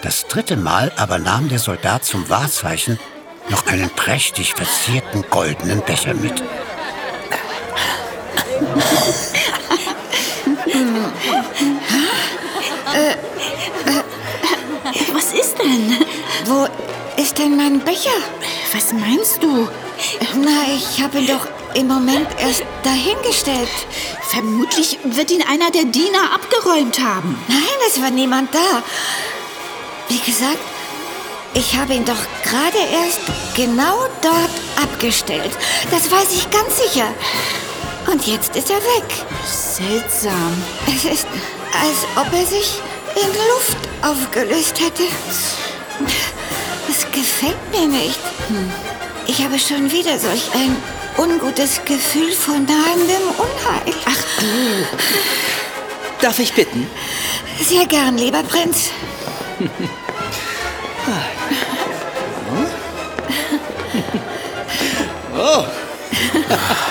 Das dritte Mal aber nahm der Soldat zum Wahrzeichen noch einen prächtig verzierten goldenen Becher mit. Was ist denn? Wo ist denn mein Becher? Was meinst du? Na, ich habe ihn doch im Moment erst dahingestellt. Vermutlich wird ihn einer der Diener abgeräumt haben. Nein, es war niemand da. Wie gesagt, ich habe ihn doch gerade erst genau dort abgestellt. Das weiß ich ganz sicher. Und jetzt ist er weg. Seltsam. Es ist, als ob er sich in Luft aufgelöst hätte. Es gefällt mir nicht. Ich habe schon wieder solch ein ungutes Gefühl von nahendem Unheil. Ach du. Darf ich bitten? Sehr gern, lieber Prinz. Oh.